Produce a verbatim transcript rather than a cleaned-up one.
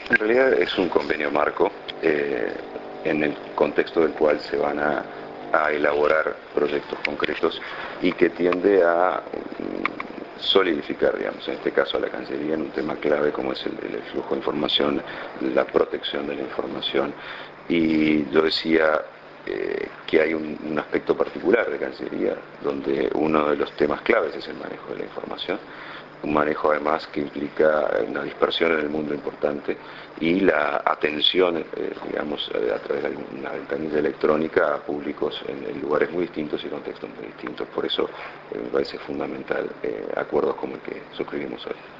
En realidad es un convenio marco eh, en el contexto del cual se van a, a elaborar proyectos concretos y que tiende a mm, solidificar, digamos, en este caso a la Cancillería en un tema clave como es el, el flujo de información, la protección de la información. Y yo decía eh, que hay un, un aspecto particular de Cancillería donde uno de los temas claves es el manejo de la información. Un manejo además que implica una dispersión en el mundo importante y la atención, eh, digamos, a través de una ventanilla electrónica a públicos en, en lugares muy distintos y contextos muy distintos. Por eso eh, me parece fundamental eh, acuerdos como el que suscribimos hoy.